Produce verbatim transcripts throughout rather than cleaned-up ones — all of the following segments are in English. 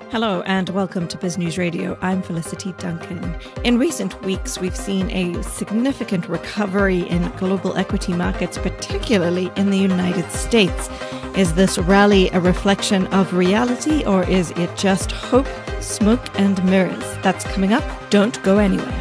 Hello and welcome to Biz News Radio. I'm Felicity Duncan. In recent weeks, we've seen a significant recovery in global equity markets, particularly in the United States. Is this rally a reflection of reality, or is it just hope, smoke, and mirrors? That's coming up. Don't go anywhere.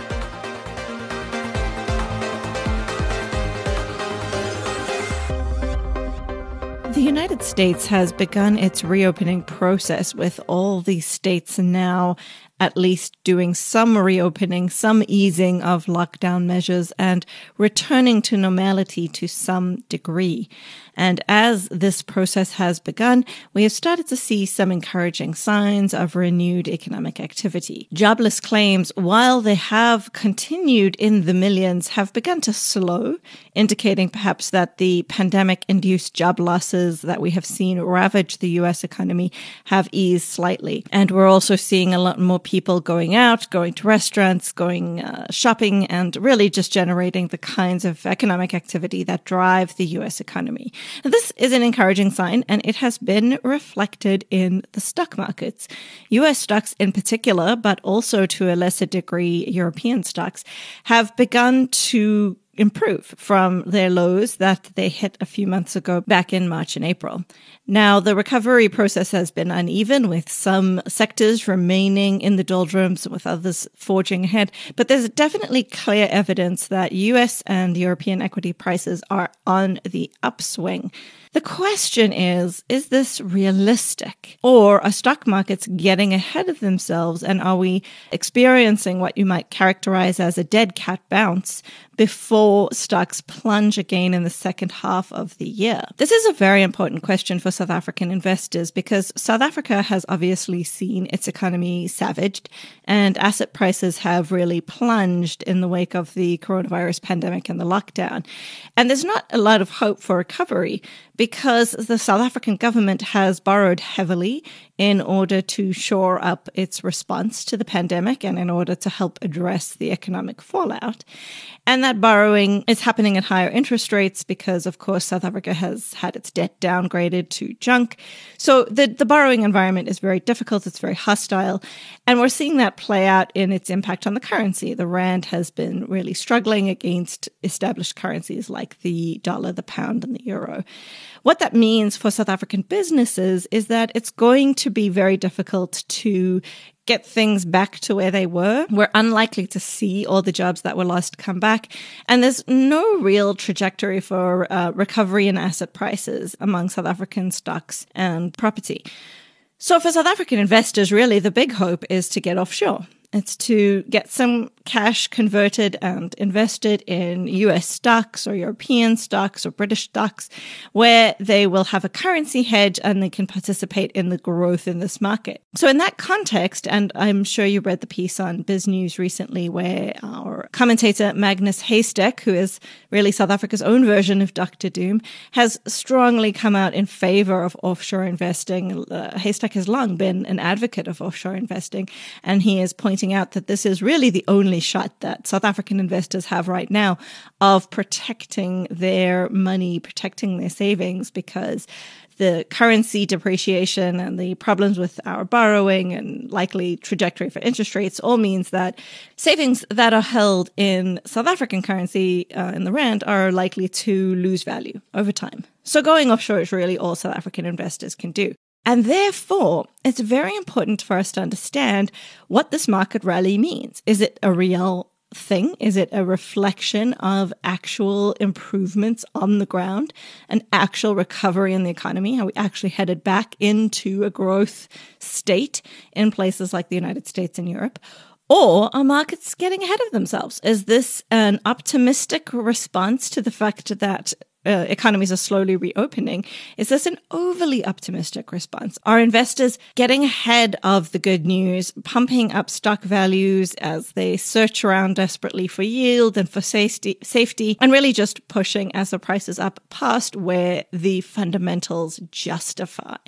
The United States has begun its reopening process, with all the states now at least doing some reopening, some easing of lockdown measures, and returning to normality to some degree. And as this process has begun, we have started to see some encouraging signs of renewed economic activity. Jobless claims, while they have continued in the millions, have begun to slow, indicating perhaps that the pandemic-induced job losses that we have seen ravage the U S economy have eased slightly. And we're also seeing a lot more people going out, going to restaurants, going uh, shopping, and really just generating the kinds of economic activity that drive the U S economy. Now, this is an encouraging sign, and it has been reflected in the stock markets. U S stocks in particular, but also to a lesser degree European stocks, have begun to improve from their lows that they hit a few months ago back in March and April. Now, the recovery process has been uneven, with some sectors remaining in the doldrums, with others forging ahead. But there's definitely clear evidence that U S and European equity prices are on the upswing. The question is, is this realistic? Or are stock markets getting ahead of themselves, and are we experiencing what you might characterize as a dead cat bounce before stocks plunge again in the second half of the year? This is a very important question for South African investors, because South Africa has obviously seen its economy savaged, and asset prices have really plunged in the wake of the coronavirus pandemic and the lockdown. And there's not a lot of hope for recovery, because the South African government has borrowed heavily in order to shore up its response to the pandemic and in order to help address the economic fallout. And that borrowing is happening at higher interest rates because, of course, South Africa has had its debt downgraded to junk. So the, the borrowing environment is very difficult. It's very hostile. And we're seeing that play out in its impact on the currency. The rand has been really struggling against established currencies like the dollar, the pound, and the euro. What that means for South African businesses is that it's going to be very difficult to get things back to where they were. We're unlikely to see all the jobs that were lost come back. And there's no real trajectory for uh, recovery in asset prices among South African stocks and property. So for South African investors, really, the big hope is to get offshore. It's to get some cash converted and invested in U S stocks or European stocks or British stocks, where they will have a currency hedge and they can participate in the growth in this market. So in that context, and I'm sure you read the piece on Biz News recently where our commentator Magnus Heystek, who is really South Africa's own version of Doctor Doom, has strongly come out in favor of offshore investing. Uh, Heystek has long been an advocate of offshore investing, and he is pointing out that this is really the only shot that South African investors have right now of protecting their money, protecting their savings, because the currency depreciation and the problems with our borrowing and likely trajectory for interest rates all means that savings that are held in South African currency uh, in the rand are likely to lose value over time. So going offshore is really all South African investors can do. And therefore, it's very important for us to understand what this market rally means. Is it a real thing? Is it a reflection of actual improvements on the ground, an actual recovery in the economy? Are we actually headed back into a growth state in places like the United States and Europe? Or are markets getting ahead of themselves? Is this an optimistic response to the fact that Uh, economies are slowly reopening? Is this an overly optimistic response? Are investors getting ahead of the good news, pumping up stock values as they search around desperately for yield and for safety, safety, and really just pushing asset prices up past where the fundamentals justify?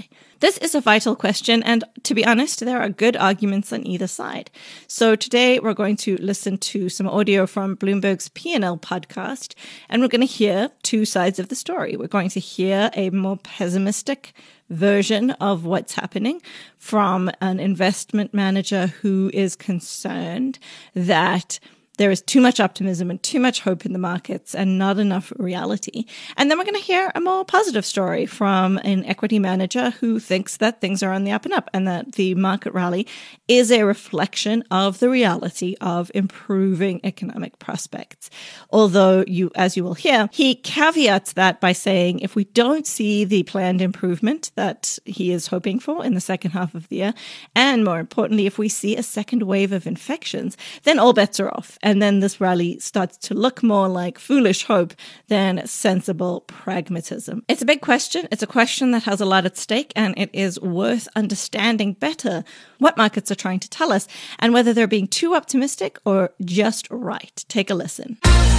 This is a vital question, and to be honest, there are good arguments on either side. So today we're going to listen to some audio from Bloomberg's P and L podcast, and we're going to hear two sides of the story. We're going to hear a more pessimistic version of what's happening from an investment manager who is concerned that there is too much optimism and too much hope in the markets and not enough reality. And then we're going to hear a more positive story from an equity manager who thinks that things are on the up and up and that the market rally is a reflection of the reality of improving economic prospects. Although, you, as you will hear, he caveats that by saying if we don't see the planned improvement that he is hoping for in the second half of the year, and more importantly, if we see a second wave of infections, then all bets are off. And then this rally starts to look more like foolish hope than sensible pragmatism. It's a big question. It's a question that has a lot at stake, and it is worth understanding better what markets are trying to tell us and whether they're being too optimistic or just right. Take a listen.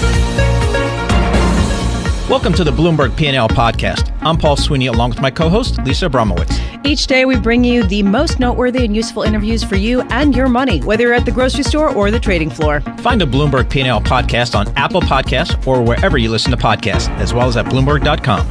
Welcome to the Bloomberg P and L podcast. I'm Paul Sweeney, along with my co-host, Lisa Abramowitz. Each day, we bring you the most noteworthy and useful interviews for you and your money, whether you're at the grocery store or the trading floor. Find the Bloomberg P and L podcast on Apple Podcasts or wherever you listen to podcasts, as well as at Bloomberg dot com.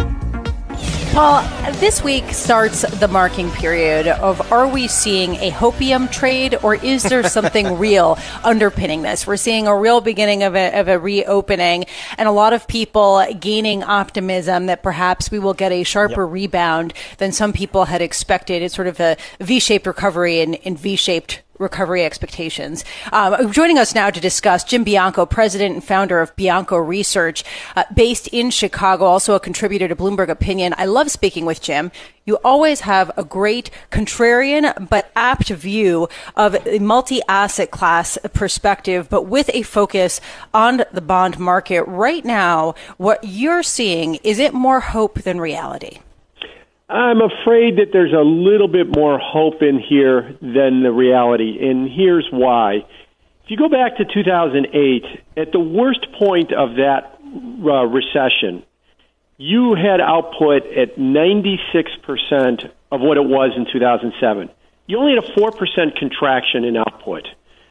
Paul, this week starts the marking period of are we seeing a hopium trade or is there something real underpinning this? We're seeing a real beginning of a, of a reopening and a lot of people gaining optimism that perhaps we will get a sharper yep. rebound than some people had expected. It's sort of a V-shaped recovery and, and V-shaped recovery expectations. Um, joining us now to discuss, Jim Bianco, president and founder of Bianco Research, uh, based in Chicago, also a contributor to Bloomberg Opinion. I love speaking with Jim. You always have a great contrarian but apt view of a multi-asset class perspective, but with a focus on the bond market. Right now, what you're seeing, is it more hope than reality? I'm afraid that there's a little bit more hope in here than the reality, and here's why. If you go back to two thousand eight, at the worst point of that uh, recession, you had output at ninety-six percent of what it was in two thousand seven. You only had a four percent contraction in output.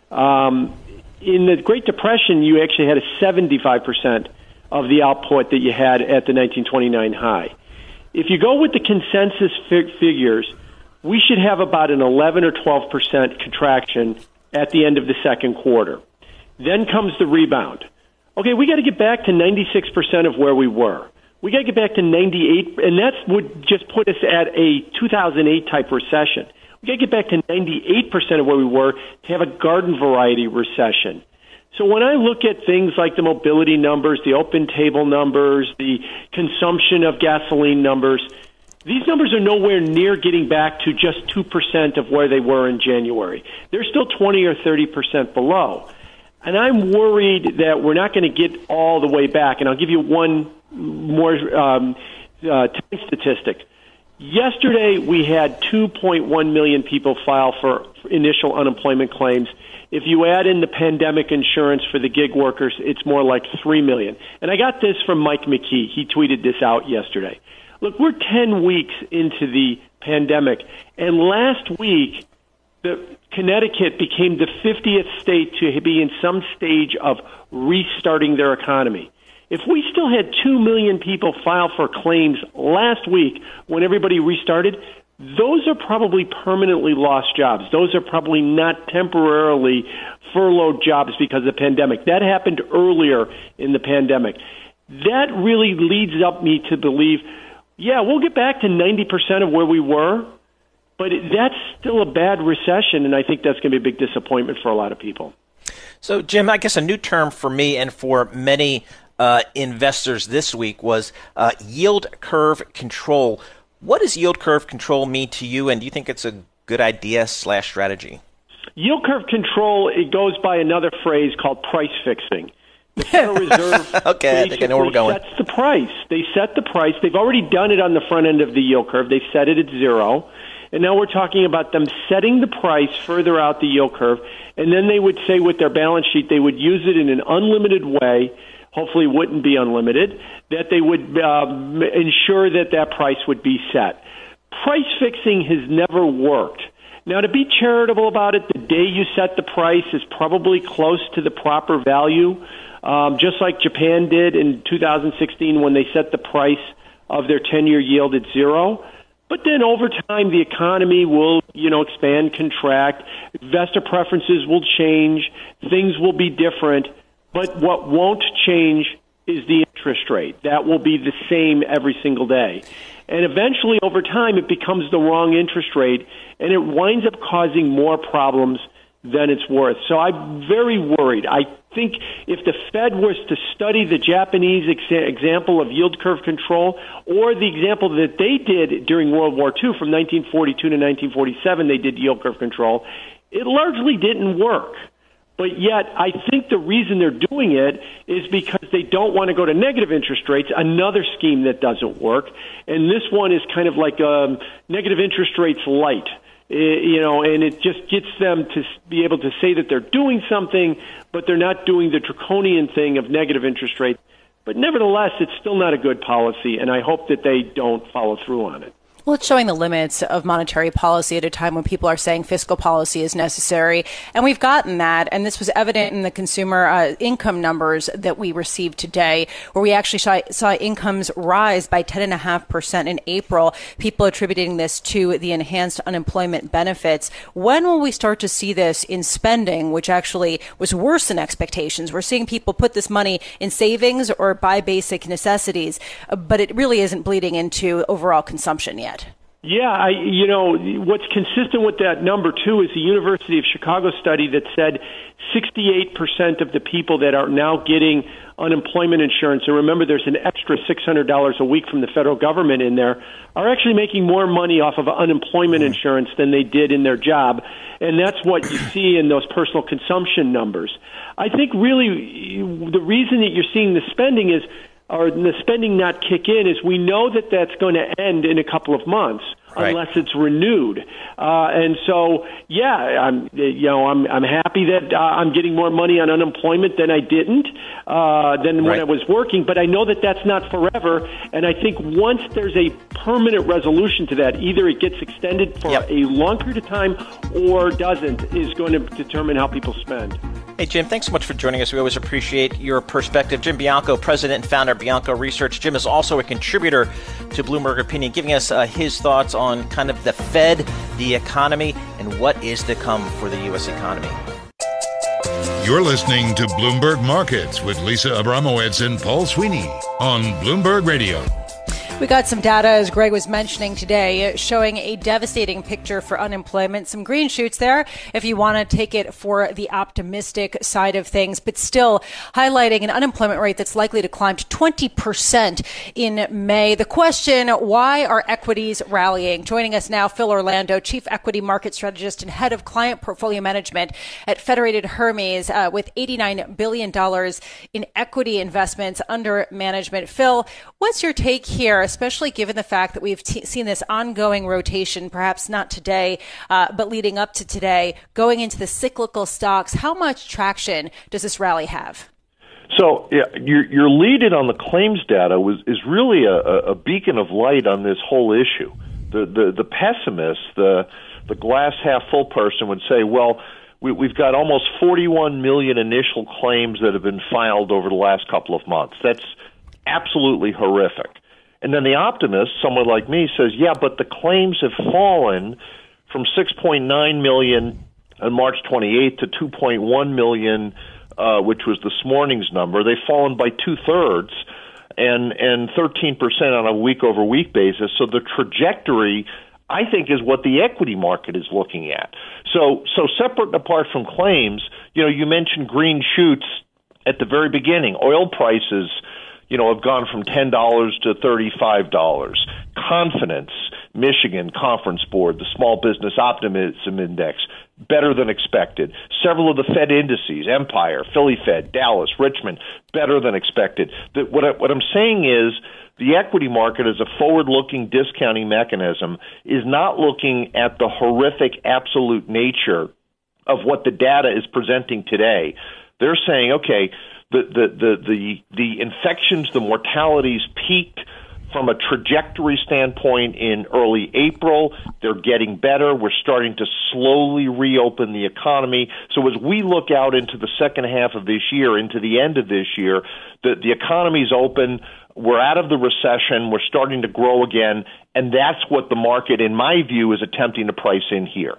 Um, in the Great Depression, you actually had a seventy-five percent of the output that you had at the nineteen twenty-nine high. If you go with the consensus fig- figures, we should have about an eleven or twelve percent contraction at the end of the second quarter. Then comes the rebound. Okay, we got to get back to ninety-six percent of where we were. We got to get back to ninety-eight, and that would just put us at a two thousand eight type recession. We got to get back to ninety-eight percent of where we were to have a garden variety recession. So when I look at things like the mobility numbers, the open table numbers, the consumption of gasoline numbers, these numbers are nowhere near getting back to just two percent of where they were in January. They're still twenty or thirty percent below. And I'm worried that we're not going to get all the way back. And I'll give you one more um, uh, statistic. Yesterday, we had two point one million people file for initial unemployment claims. If you add in the pandemic insurance for the gig workers, it's more like three million. And I got this from Mike McKee. He tweeted this out yesterday. Look, we're ten weeks into the pandemic, and last week, the Connecticut became the fiftieth state to be in some stage of restarting their economy. If we still had two million people file for claims last week when everybody restarted, those are probably permanently lost jobs. Those are probably not temporarily furloughed jobs because of the pandemic. That happened earlier in the pandemic. That really leads up me to believe, yeah, we'll get back to ninety percent of where we were, but that's still a bad recession, and I think that's going to be a big disappointment for a lot of people. So, Jim, I guess a new term for me and for many uh, investors this week was uh, yield curve control. What does yield curve control mean to you, and do you think it's a good idea slash strategy? Yield curve control, it goes by another phrase called price fixing. The Federal Reserve okay, I think I know where we're going. sets the price. They set the price. They've already done it on the front end of the yield curve. They've set it at zero. And now we're talking about them setting the price further out the yield curve. And then they would say with their balance sheet, they would use it in an unlimited way. Hopefully it wouldn't be unlimited, that they would um, ensure that that price would be set. price fixing has never worked. Now, to be charitable about it, the day you set the price is probably close to the proper value, um, just like Japan did in two thousand sixteen when they set the price of their ten-year yield at zero. But then over time, the economy will, you know, expand, contract, investor preferences will change, things will be different. But what won't change is the interest rate. That will be the same every single day. And eventually, over time, it becomes the wrong interest rate, and it winds up causing more problems than it's worth. So I'm very worried. I think if the Fed was to study the Japanese ex- example of yield curve control, or the example that they did during World War Two from nineteen forty-two to nineteen forty-seven, they did yield curve control, it largely didn't work. But yet, I think the reason they're doing it is because they don't want to go to negative interest rates, another scheme that doesn't work. And this one is kind of like um, negative interest rates light, uh, you know, and it just gets them to be able to say that they're doing something, but they're not doing the draconian thing of negative interest rates. But nevertheless, it's still not a good policy, and I hope that they don't follow through on it. Well, it's showing the limits of monetary policy at a time when people are saying fiscal policy is necessary. And we've gotten that. And this was evident in the consumer uh, income numbers that we received today, where we actually saw, saw incomes rise by ten point five percent in April, people attributing this to the enhanced unemployment benefits. When will we start to see this in spending, which actually was worse than expectations? We're seeing people put this money in savings or buy basic necessities, but it really isn't bleeding into overall consumption yet. Yeah, I, you know, what's consistent with that number, too, is the University of Chicago study that said sixty-eight percent of the people that are now getting unemployment insurance, and remember there's an extra six hundred dollars a week from the federal government in there, are actually making more money off of unemployment insurance than they did in their job. And that's what you see in those personal consumption numbers. I think really the reason that you're seeing the spending is or the spending not kick in is we know that that's going to end in a couple of months right. unless it's renewed. Uh, and so, yeah, I'm, you know, I'm, I'm happy that uh, I'm getting more money on unemployment than I didn't, uh, than when right. I was working. But I know that that's not forever. And I think once there's a permanent resolution to that, either it gets extended for yep. a long period of time or doesn't, is going to determine how people spend. Hey, Jim, thanks so much for joining us. We always appreciate your perspective. Jim Bianco, president and founder of Bianco Research. Jim is also a contributor to Bloomberg Opinion, giving us uh, his thoughts on kind of the Fed, the economy, and what is to come for the U S economy. You're listening to Bloomberg Markets with Lisa Abramowitz and Paul Sweeney on Bloomberg Radio. We got some data, as Greg was mentioning today, showing a devastating picture for unemployment. Some green shoots there if you want to take it for the optimistic side of things, but still highlighting an unemployment rate that's likely to climb to twenty percent in May. The question, why are equities rallying? Joining us now, Phil Orlando, Chief Equity Market Strategist and Head of Client Portfolio Management at Federated Hermes, uh, with eighty-nine billion dollars in equity investments under management. Phil, what's your take here, especially given the fact that we've t- seen this ongoing rotation, perhaps not today, uh, but leading up to today, going into the cyclical stocks? How much traction does this rally have? So yeah, your, your lead-in on the claims data was is really a, a beacon of light on this whole issue. The the, the pessimist, the the glass half full person would say, well, we, we've got almost forty-one million initial claims that have been filed over the last couple of months. That's absolutely horrific. And then the optimist, someone like me, says, yeah, but the claims have fallen from six point nine million on March twenty-eighth to two point one million, uh, which was this morning's number. They've fallen by two-thirds and, and thirteen percent on a week-over-week basis. So the trajectory, I think, is what the equity market is looking at. So, so separate and apart from claims, you know, you mentioned green shoots at the very beginning. Oil prices, you know, have gone from ten dollars to thirty-five dollars. Confidence, Michigan Conference Board, the Small Business Optimism Index, better than expected. Several of the Fed indices, Empire, Philly Fed, Dallas, Richmond, better than expected. The, what, I, what I'm saying is the equity market as a forward-looking discounting mechanism is not looking at the horrific absolute nature of what the data is presenting today. They're saying, okay, The, the, the, the, the infections, the mortalities peaked From a trajectory standpoint, in early April, they're getting better. We're starting to slowly reopen the economy. So as we look out into the second half of this year, into the end of this year, the, the economy's open. We're out of the recession. We're starting to grow again. And that's what the market, in my view, is attempting to price in here.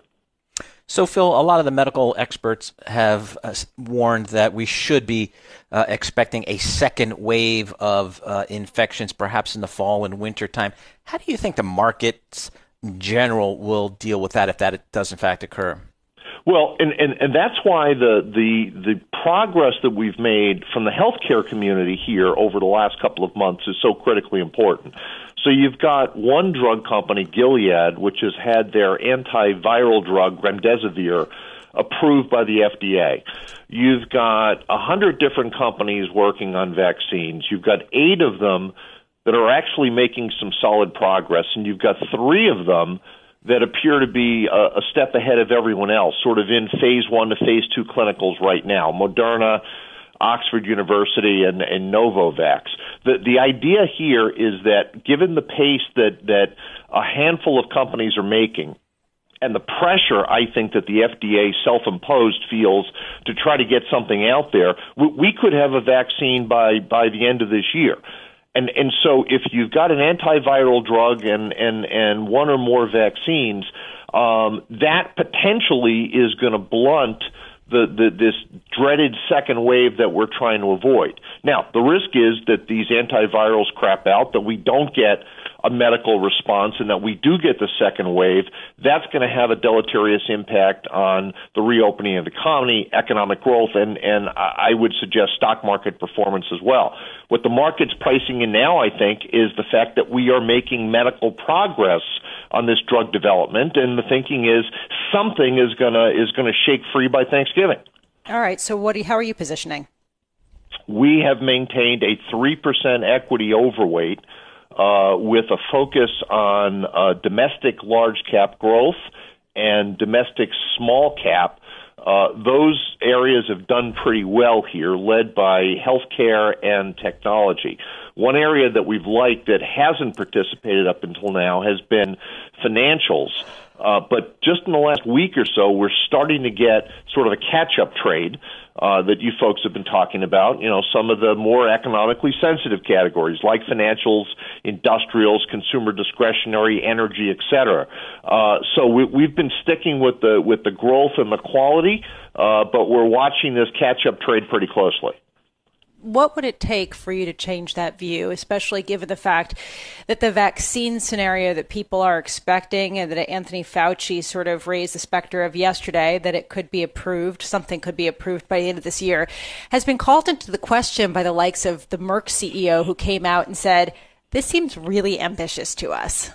So, Phil, a lot of the medical experts have uh, warned that we should be uh, expecting a second wave of uh, infections, perhaps in the fall and winter time. How do you think the markets in general will deal with that if that does, in fact, occur? Well, and, and, and that's why the, the the progress that we've made from the healthcare community here over the last couple of months is so critically important. So you've got one drug company, Gilead, which has had their antiviral drug, remdesivir, approved by the F D A. You've got a hundred different companies working on vaccines. You've got eight of them that are actually making some solid progress, and you've got three of them that appear to be a, a step ahead of everyone else, sort of in phase one to phase two clinicals right now. Moderna, Oxford University, and, and Novavax. The, the idea here is that given the pace that, that a handful of companies are making, and the pressure, I think, that the F D A self-imposed feels to try to get something out there, we, we could have a vaccine by, by the end of this year. And and so if you've got an antiviral drug and, and, and one or more vaccines, um, that potentially is going to blunt the, the this dreaded second wave that we're trying to avoid. Now, the risk is that these antivirals crap out, that we don't get a medical response, and that we do get the second wave. That's going to have a deleterious impact on the reopening of the economy, economic growth, and, and I would suggest stock market performance as well. What the market's pricing in now, I think, is the fact that we are making medical progress on this drug development, and the thinking is something is gonna is gonna shake free by Thanksgiving. All right. So, what? Do you, how are you positioning? We have maintained a three percent equity overweight, Uh, with a focus on uh, domestic large cap growth and domestic small cap. Uh, those areas have done pretty well here, led by healthcare and technology. One area that we've liked that hasn't participated up until now has been financials. Uh, but just in the last week or so, we're starting to get sort of a catch-up trade uh, that you folks have been talking about. You know, some of the more economically sensitive categories like financials, industrials, consumer discretionary, energy, et cetera. Uh, so we, we've been sticking with the with the growth and the quality, uh, but we're watching this catch-up trade pretty closely. What would it take for you to change that view, especially given the fact that the vaccine scenario that people are expecting and that Anthony Fauci sort of raised the specter of yesterday, that it could be approved, something could be approved by the end of this year, has been called into the question by the likes of the Merck C E O, who came out and said, this seems really ambitious to us?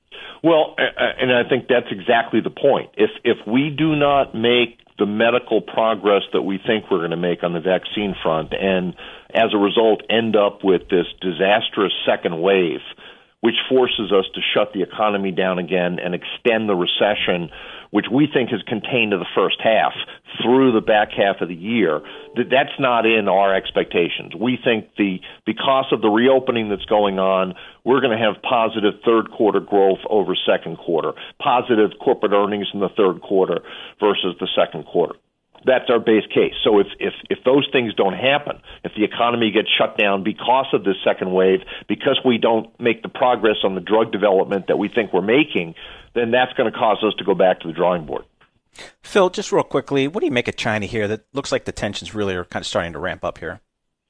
Well, and I think that's exactly the point. If if we do not make the medical progress that we think we're going to make on the vaccine front, and as a result end up with this disastrous second wave, which forces us to shut the economy down again and extend the recession, which we think is contained to the first half through the back half of the year, that that's not in our expectations. We think the because of the reopening that's going on, we're going to have positive third quarter growth over second quarter, positive corporate earnings in the third quarter versus the second quarter. That's our base case. So if, if, if those things don't happen, if the economy gets shut down because of this second wave, because we don't make the progress on the drug development that we think we're making, then that's going to cause us to go back to the drawing board. Phil, just real quickly, what do you make of China here? That looks like the tensions really are kind of starting to ramp up here.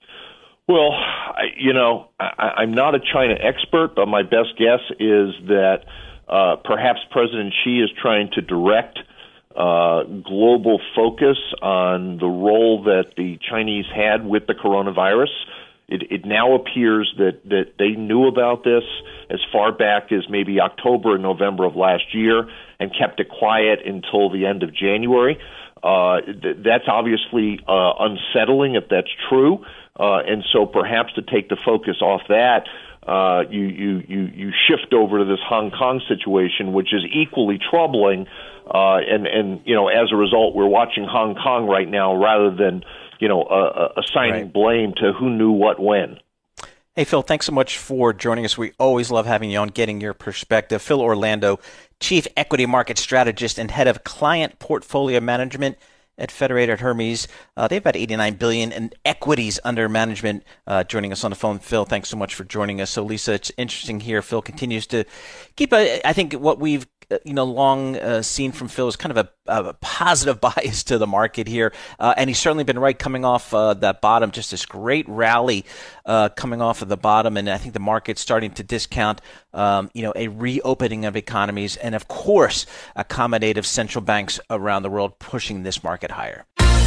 Well, I, you know, I, I'm not a China expert, but my best guess is that uh, perhaps President Xi is trying to direct Uh, global focus on the role that the Chinese had with the coronavirus. It, it now appears that, that they knew about this as far back as maybe October and November of last year and kept it quiet until the end of January. Uh, th- that's obviously uh, unsettling if that's true. Uh, and so perhaps to take the focus off that, uh, you, you, you, you shift over to this Hong Kong situation, which is equally troubling. Uh, and, and, you know, as a result, we're watching Hong Kong right now rather than, you know, uh, assigning right. blame to who knew what when. Hey, Phil, thanks so much for joining us. We always love having you on, getting your perspective. Phil Orlando, Chief Equity Market Strategist and Head of Client Portfolio Management at Federated Hermes. Uh, they have about eighty-nine billion dollars in equities under management. Uh, joining us on the phone, Phil, thanks so much for joining us. So, Lisa, it's interesting here. Phil continues to keep, a, I think, what we've you know, long uh, seen from Phil is kind of a, a positive bias to the market here. Uh, and he's certainly been right coming off uh, that bottom, just this great rally uh, coming off of the bottom. And I think the market's starting to discount, um, you know, a reopening of economies and, of course, accommodative central banks around the world pushing this market higher.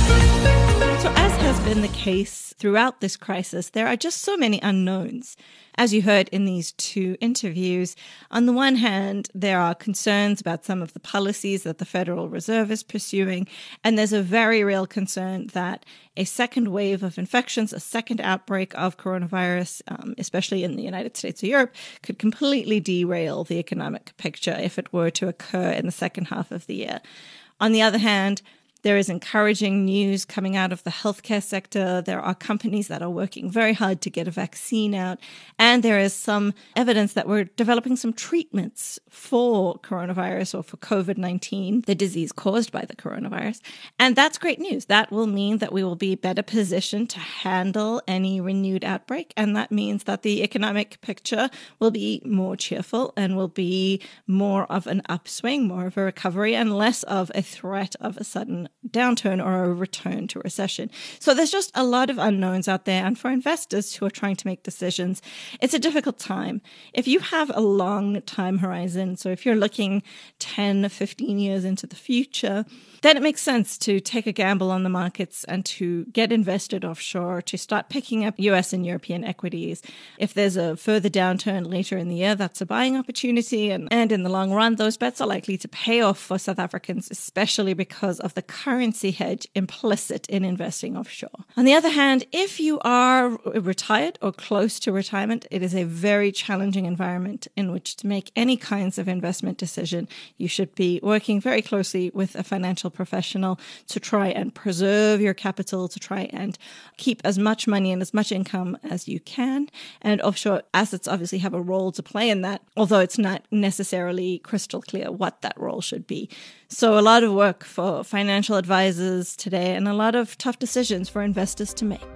So as has been the case throughout this crisis, there are just so many unknowns. As you heard in these two interviews, on the one hand, there are concerns about some of the policies that the Federal Reserve is pursuing, and there's a very real concern that a second wave of infections, a second outbreak of coronavirus, um, especially in the United States or Europe, could completely derail the economic picture if it were to occur in the second half of the year. On the other hand, there is encouraging news coming out of the healthcare sector. There are companies that are working very hard to get a vaccine out. And there is some evidence that we're developing some treatments for coronavirus or for COVID nineteen, the disease caused by the coronavirus. And that's great news. That will mean that we will be better positioned to handle any renewed outbreak. And that means that the economic picture will be more cheerful and will be more of an upswing, more of a recovery, and less of a threat of a sudden downturn or a return to recession. So there's just a lot of unknowns out there. And for investors who are trying to make decisions, it's a difficult time. If you have a long time horizon, so if you're looking ten, fifteen years into the future, then it makes sense to take a gamble on the markets and to get invested offshore, to start picking up U S and European equities. If there's a further downturn later in the year, that's a buying opportunity. And, and in the long run, those bets are likely to pay off for South Africans, especially because of the currency hedge implicit in investing offshore. On the other hand, if you are retired or close to retirement, it is a very challenging environment in which to make any kinds of investment decision. You should be working very closely with a financial professional to try and preserve your capital, to try and keep as much money and as much income as you can. And offshore assets obviously have a role to play in that, although it's not necessarily crystal clear what that role should be. So a lot of work for financial advisors today and a lot of tough decisions for investors to make.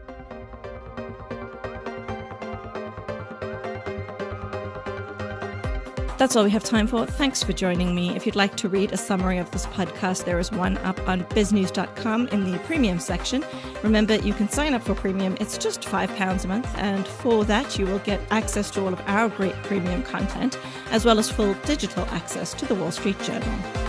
That's all we have time for. Thanks for joining me. If you'd like to read a summary of this podcast, there is one up on biz news dot com in the premium section. Remember, you can sign up for premium. It's just five pounds a month. And for that, you will get access to all of our great premium content, as well as full digital access to the Wall Street Journal.